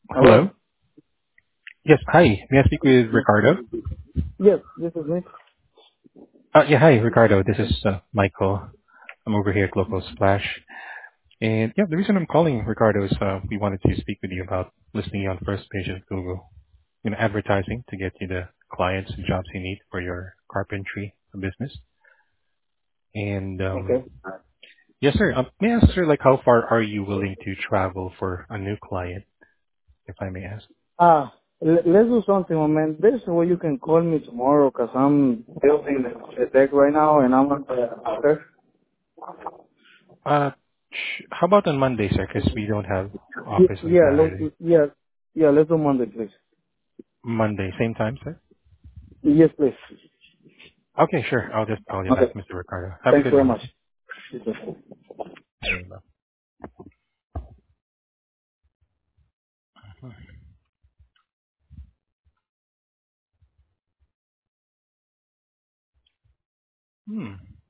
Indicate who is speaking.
Speaker 1: Hello.
Speaker 2: Hello?
Speaker 1: Yes, hi. May I speak with Ricardo?
Speaker 2: Yes, this is me.
Speaker 1: Yeah, hi, Ricardo. This is Michael. I'm over here at Local Splash. And yeah, the reason I'm calling, Ricardo, is we wanted to speak with you about listing you on first page of Google, advertising to get you the clients and jobs you need for your carpentry business. And
Speaker 2: Okay.
Speaker 1: yes, sir. May I ask, sir, like how far are you willing to travel for a new client, if I may ask?
Speaker 2: Let's do something, my man. There's a way you can call me tomorrow 'cause I'm building the deck right now and I'm at the office.
Speaker 1: Uh, how about on Monday, sir? Because we don't have office on
Speaker 2: Yeah,
Speaker 1: Saturday.
Speaker 2: yeah, let's do Monday, please.
Speaker 1: Monday, same time, sir?
Speaker 2: Yes, please.
Speaker 1: Okay, sure. I'll just call you
Speaker 2: Okay.
Speaker 1: back, Mr. Ricardo. Have a
Speaker 2: Thanks
Speaker 1: good
Speaker 2: very
Speaker 1: one.
Speaker 2: much.
Speaker 1: Okay? Okay, bye. Hmm.